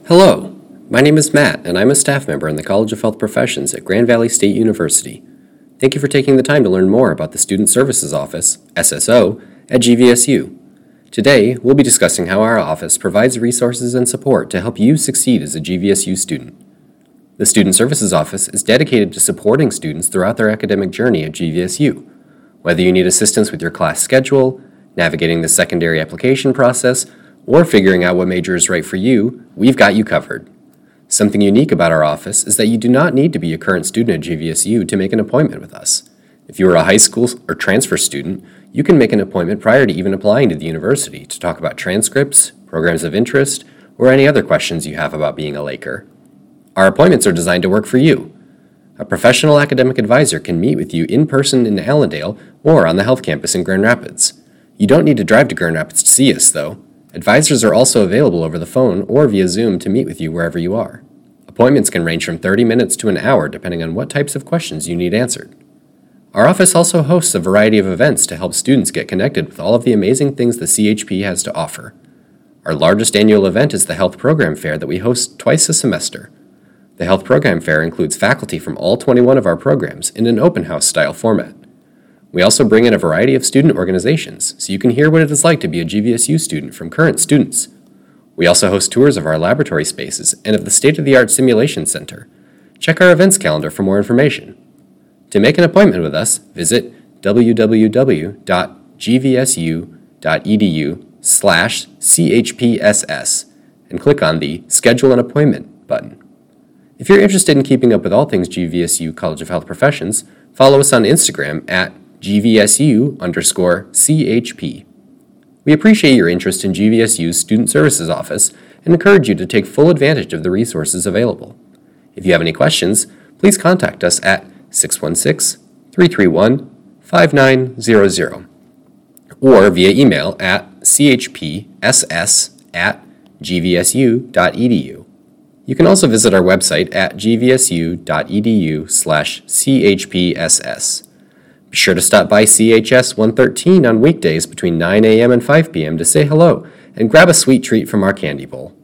Hello, my name is Matt, and I'm a staff member in the College of Health Professions at Grand Valley State University. Thank you for taking the time to learn more about the Student Services Office, SSO, at GVSU. Today, we'll be discussing how our office provides resources and support to help you succeed as a GVSU student. The Student Services Office is dedicated to supporting students throughout their academic journey at GVSU. Whether you need assistance with your class schedule, navigating the secondary application process, or figuring out what major is right for you, we've got you covered. Something unique about our office is that you do not need to be a current student at GVSU to make an appointment with us. If you are a high school or transfer student, you can make an appointment prior to even applying to the university to talk about transcripts, programs of interest, or any other questions you have about being a Laker. Our appointments are designed to work for you. A professional academic advisor can meet with you in person in Allendale or on the health campus in Grand Rapids. You don't need to drive to Grand Rapids to see us, though. Advisors are also available over the phone or via Zoom to meet with you wherever you are. Appointments can range from 30 minutes to an hour depending on what types of questions you need answered. Our office also hosts a variety of events to help students get connected with all of the amazing things the CHP has to offer. Our largest annual event is the Health Program Fair that we host twice a semester. The Health Program Fair includes faculty from all 21 of our programs in an open house style format. We also bring in a variety of student organizations, so you can hear what it is like to be a GVSU student from current students. We also host tours of our laboratory spaces and of the state-of-the-art simulation center. Check our events calendar for more information. To make an appointment with us, visit www.gvsu.edu/chpss and click on the Schedule an Appointment button. If you're interested in keeping up with all things GVSU College of Health Professions, follow us on Instagram at GVSU_CHP. We appreciate your interest in GVSU's Student Services Office and encourage you to take full advantage of the resources available. If you have any questions, please contact us at 616-331-5900 or via email at chpss@gvsu.edu. You can also visit our website at gvsu.edu/chpss. Be sure to stop by CHS 113 on weekdays between 9 a.m. and 5 p.m. to say hello and grab a sweet treat from our candy bowl.